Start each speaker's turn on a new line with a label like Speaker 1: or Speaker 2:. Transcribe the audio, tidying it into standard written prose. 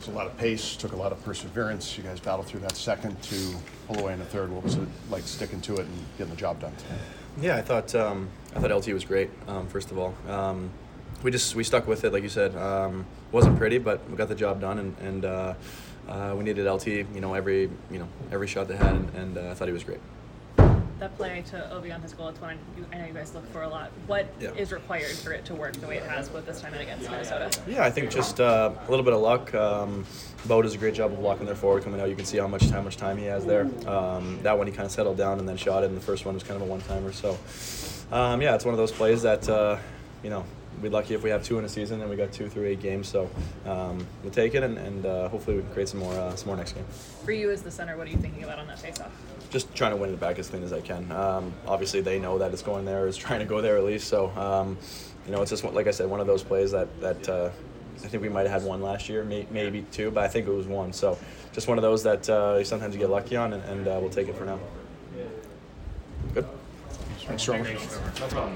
Speaker 1: was a lot of pace, took a lot of perseverance. You guys battled through that second to pull away in the third. What was it like sticking to it and getting the job done today?
Speaker 2: Yeah, I thought LT was great. First of all, we stuck with it, like you said. Wasn't pretty, but we got the job done, and we needed LT. Every shot they had, and I thought he was great.
Speaker 3: That play to Ovi on his goal, it's one I know you guys look for a lot. What is required for it to work the way it has both this time and against Minnesota?
Speaker 2: Yeah, I think just a little bit of luck. Bo does a great job of blocking their forward coming out. You can see how much time he has there. That one he kind of settled down and then shot it, and the first one was kind of a one-timer. So, it's one of those plays that, we're lucky if we have 2 in a season, and we got 2 through 8 games. So we'll take it, and hopefully we can create some more next game.
Speaker 3: For you as the center, what are you thinking about on that faceoff?
Speaker 2: Just trying to win it back as clean as I can. Obviously, they know that it's going there, is trying to go there at least. So, it's just, like I said, one of those plays that I think we might have had one last year, maybe 2, but I think it was 1. So just one of those that sometimes you get lucky on, and we'll take it for now. Good.
Speaker 1: Thanks, Trevor.